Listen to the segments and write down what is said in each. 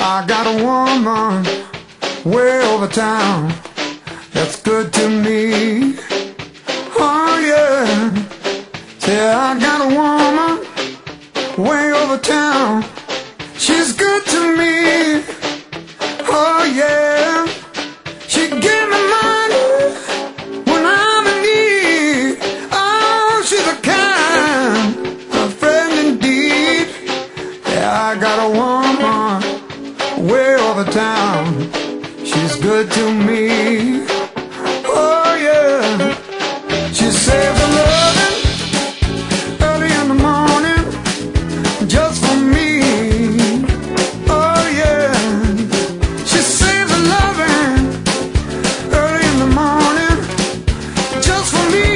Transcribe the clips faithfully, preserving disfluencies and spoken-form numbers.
I got a woman way over town that's good to me. Oh yeah. Say I got a woman way over town. She's good to me. Oh yeah. She give me money when I'm in need. Oh, she's a kind of friend indeed. Yeah, I got a woman way over town. She's good to me. Oh yeah. She saves a loving early in the morning just for me. Oh yeah. She saves a loving early in the morning just for me.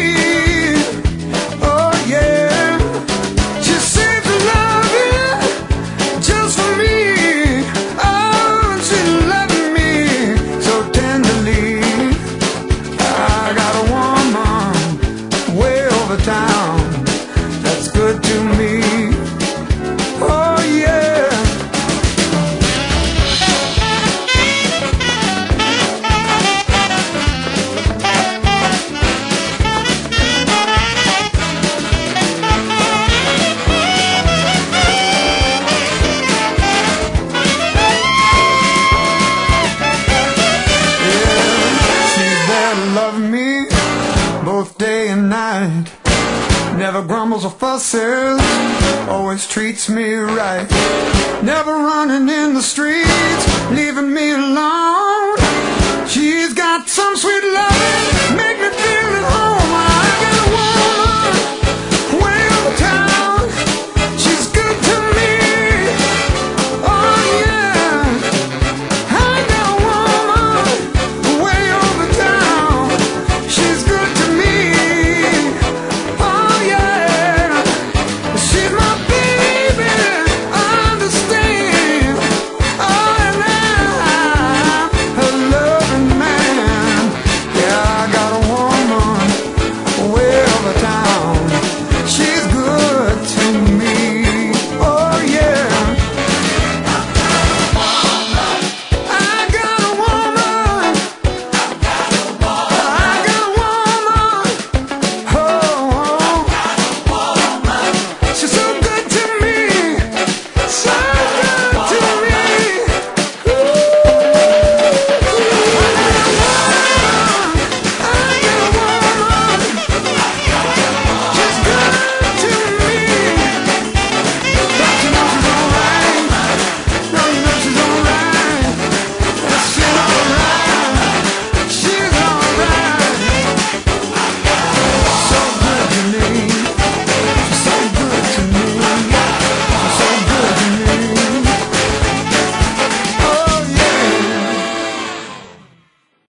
Oh yeah. She saves a loving just for me. Oh, she's loving me so tenderly. I got a woman way over town that's good to me. Oh yeah. She's there to love me both day and night. Never grumbles or fusses, always treats me right. Never running in the streets, leaving me alone.